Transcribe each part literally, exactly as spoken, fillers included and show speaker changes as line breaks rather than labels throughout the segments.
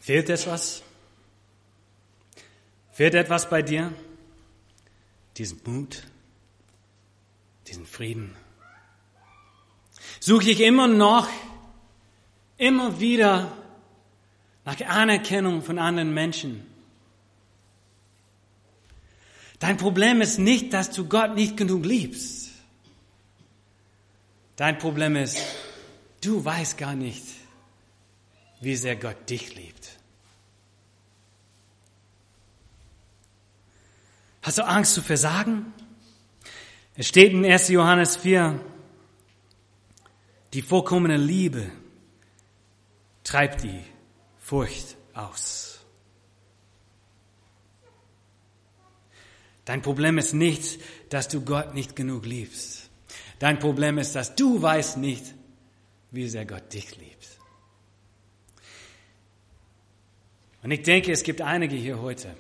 Fehlt es was? Fehlt etwas bei dir? Diesen Mut, diesen Frieden? Suche ich immer noch, immer wieder nach Anerkennung von anderen Menschen? Dein Problem ist nicht, dass du Gott nicht genug liebst. Dein Problem ist, du weißt gar nicht, wie sehr Gott dich liebt. Hast du Angst zu versagen? Es steht in erster Johannes vier, die vollkommene Liebe treibt die Furcht aus. Dein Problem ist nicht, dass du Gott nicht genug liebst. Dein Problem ist, dass du weißt nicht, wie sehr Gott dich liebt. Und ich denke, es gibt einige hier heute,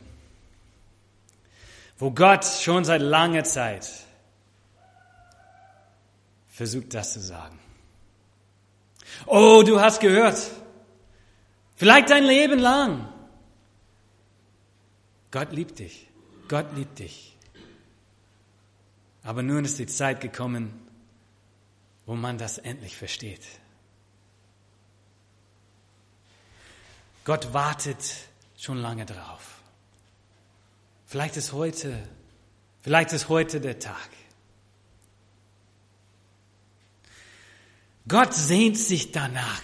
wo Gott schon seit langer Zeit versucht, das zu sagen. Oh, du hast gehört, vielleicht dein Leben lang. Gott liebt dich, Gott liebt dich. Aber nun ist die Zeit gekommen, wo man das endlich versteht. Gott wartet schon lange drauf. Vielleicht ist heute, vielleicht ist heute der Tag. Gott sehnt sich danach.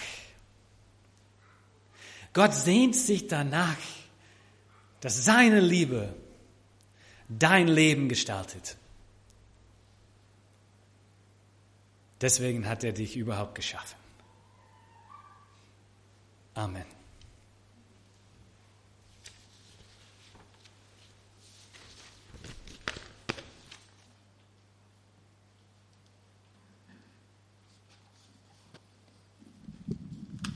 Gott sehnt sich danach, dass seine Liebe dein Leben gestaltet. Deswegen hat er dich überhaupt geschaffen. Amen.